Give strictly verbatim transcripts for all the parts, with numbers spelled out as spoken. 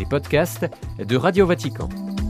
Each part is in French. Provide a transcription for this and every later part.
podcasts de Radio Vatican.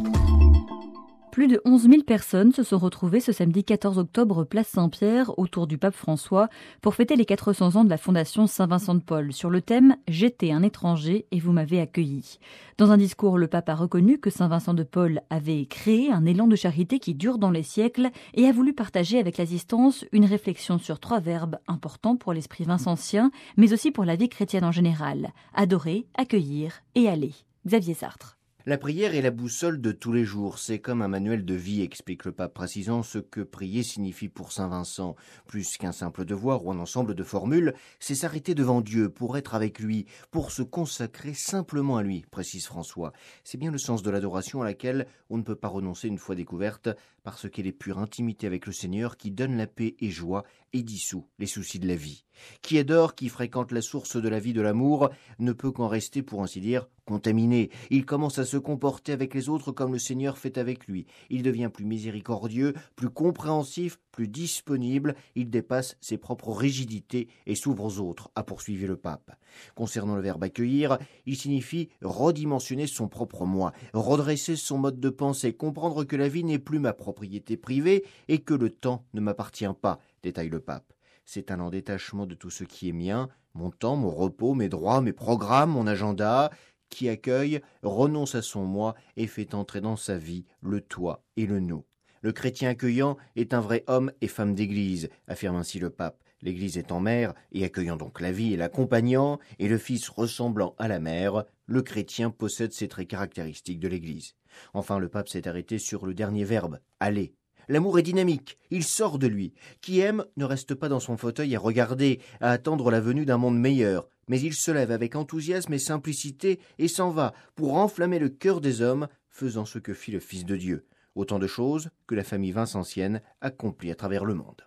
Plus de onze mille personnes se sont retrouvées ce samedi quatorze octobre place Saint-Pierre autour du pape François pour fêter les quatre cents ans de la fondation Saint-Vincent de Paul sur le thème « J'étais un étranger et vous m'avez accueilli ». Dans un discours, le pape a reconnu que Saint-Vincent de Paul avait créé un élan de charité qui dure dans les siècles et a voulu partager avec l'assistance une réflexion sur trois verbes importants pour l'esprit vincentien, mais aussi pour la vie chrétienne en général : adorer, accueillir et aller. Xavier Sartre. La prière est la boussole de tous les jours, c'est comme un manuel de vie, explique le pape, précisant ce que prier signifie pour saint Vincent. Plus qu'un simple devoir ou un ensemble de formules, c'est s'arrêter devant Dieu pour être avec lui, pour se consacrer simplement à lui, précise François. C'est bien le sens de l'adoration à laquelle on ne peut pas renoncer une fois découverte, parce qu'elle est pure intimité avec le Seigneur qui donne la paix et joie et dissout les soucis de la vie. Qui adore, qui fréquente la source de la vie de l'amour, ne peut qu'en rester, pour ainsi dire, contaminé. Il commence à se comporter avec les autres comme le Seigneur fait avec lui. Il devient plus miséricordieux, plus compréhensif, plus disponible. Il dépasse ses propres rigidités et s'ouvre aux autres, a poursuivi le pape. Concernant le verbe accueillir, il signifie redimensionner son propre moi, redresser son mode de pensée, comprendre que la vie n'est plus ma propriété privée et que le temps ne m'appartient pas, détaille le pape. C'est un détachement de tout ce qui est mien, mon temps, mon repos, mes droits, mes programmes, mon agenda. Qui accueille, renonce à son moi et fait entrer dans sa vie le toi et le nous. Le chrétien accueillant est un vrai homme et femme d'église, affirme ainsi le pape. L'église étant mère et accueillant donc la vie et l'accompagnant, et le fils ressemblant à la mère, le chrétien possède ces traits caractéristiques de l'église. Enfin, le pape s'est arrêté sur le dernier verbe, aller. L'amour est dynamique, il sort de lui. Qui aime ne reste pas dans son fauteuil à regarder, à attendre la venue d'un monde meilleur, mais il se lève avec enthousiasme et simplicité et s'en va pour enflammer le cœur des hommes, faisant ce que fit le Fils de Dieu. Autant de choses que la famille vincentienne accomplit à travers le monde.